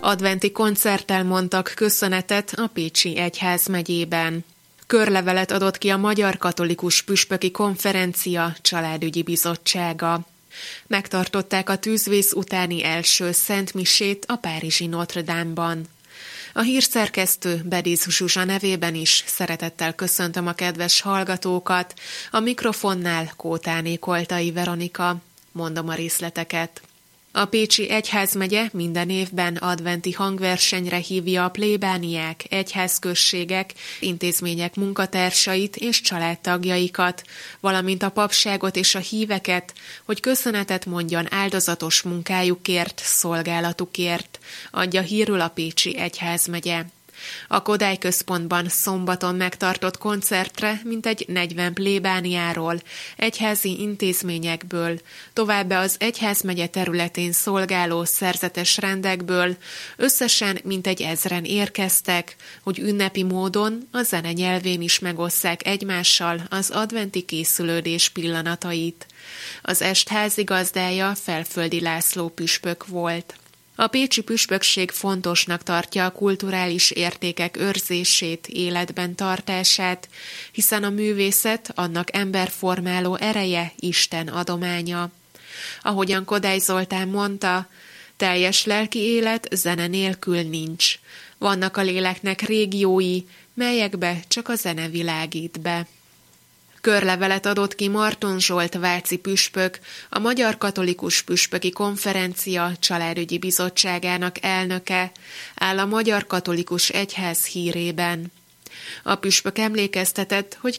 Adventi koncerttel mondtak köszönetet a Pécsi Egyházmegyében. Körlevelet adott ki a Magyar Katolikus Püspöki Konferencia Családügyi Bizottsága. Megtartották a tűzvész utáni első szentmisét a párizsi Notre Dame-ban. A hírszerkesztő Bediz Zsuzsa nevében is szeretettel köszöntöm a kedves hallgatókat, a mikrofonnál Kótáné Koltai Veronika. Mondom a részleteket. A Pécsi Egyházmegye minden évben adventi hangversenyre hívja a plébániák, egyházközségek, intézmények munkatársait és családtagjaikat, valamint a papságot és a híveket, hogy köszönetet mondjon áldozatos munkájukért, szolgálatukért, adja hírül a Pécsi Egyházmegye. A Kodály Központban szombaton megtartott koncertre mintegy 40 plébániáról, egyházi intézményekből, továbbá az egyházmegye területén szolgáló szerzetes rendekből összesen mintegy 1000-en érkeztek, hogy ünnepi módon a zene nyelvén is megosszák egymással az adventi készülődés pillanatait. Az est házigazdája Felföldi László püspök volt. A pécsi püspökség fontosnak tartja a kulturális értékek őrzését, életben tartását, hiszen a művészet, annak emberformáló ereje Isten adománya. Ahogyan Kodály Zoltán mondta, teljes lelki élet zene nélkül nincs. Vannak a léleknek régiói, melyekbe csak a zene világít be. Körlevelet adott ki Marton Zsolt váci püspök, a Magyar Katolikus Püspöki Konferencia Családügyi Bizottságának elnöke, áll a Magyar Katolikus Egyház hírében. A püspök emlékeztetett, hogy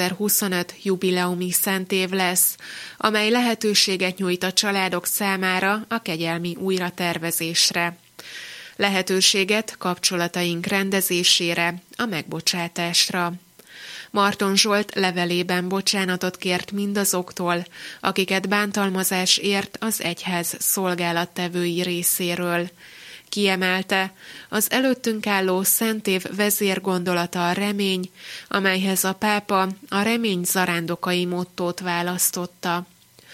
2025 jubileumi szentév lesz, amely lehetőséget nyújt a családok számára a kegyelmi újratervezésre. Lehetőséget kapcsolataink rendezésére, a megbocsátásra. Marton Zsolt levelében bocsánatot kért mindazoktól, akiket bántalmazás ért az egyház szolgálattevői részéről. Kiemelte, az előttünk álló szentév vezérgondolata a remény, amelyhez a pápa a remény zarándokai mottót választotta.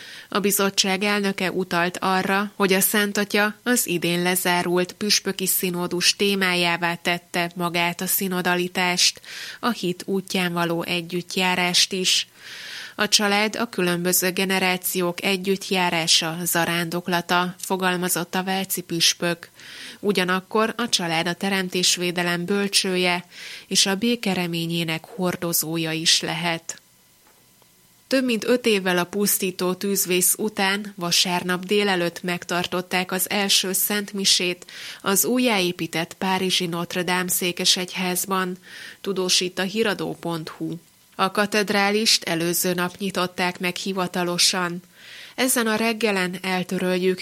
A bizottság elnöke utalt arra, hogy a Szent Atya az idén lezárult püspöki színódus témájává tette magát a szinodalitást, a hit útján való együttjárást is. A család a különböző generációk együttjárása, zarándoklata, fogalmazott a váci püspök. Ugyanakkor a család a teremtésvédelem bölcsője és a béke reményének hordozója is lehet. Több mint 5 évvel a pusztító tűzvész után vasárnap délelőtt megtartották az első szentmisét az újjáépített párizsi Notre Dame székesegyházban, tudósít a híradó.hu. A katedrálist előző nap nyitották meg hivatalosan. Ezen a reggelen eltöröljük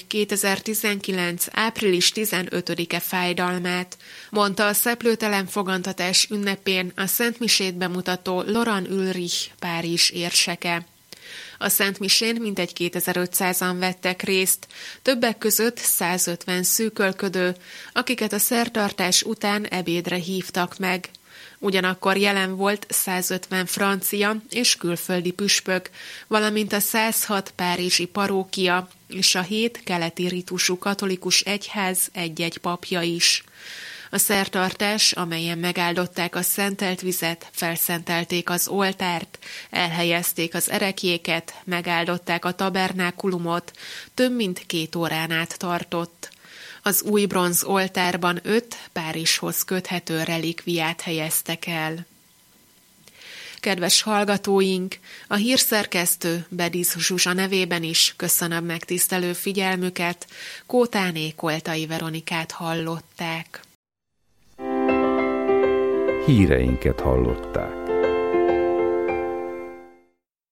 2019. április 15-e fájdalmát, mondta a szeplőtelen fogantatás ünnepén a szentmisét bemutató Laurent Ulrich Párizs érseke. A szentmisén mintegy 2500-an vettek részt, többek között 150 szűkölködő, akiket a szertartás után ebédre hívtak meg. Ugyanakkor jelen volt 150 francia és külföldi püspök, valamint a 106 párizsi parókia és a 7 keleti ritusú katolikus egyház egy-egy papja is. A szertartás, amelyen megáldották a szentelt vizet, felszentelték az oltárt, elhelyezték az ereklyéket, megáldották a tabernákulumot, több mint 2 órán át tartott. Az új bronz oltárban 5 Párizshoz köthető relikviát helyeztek el. Kedves hallgatóink, a hírszerkesztő Bediz Zsuzsa nevében is köszönöm megtisztelő figyelmüket, Kótáné Koltai Veronikát hallották. Híreinket hallották.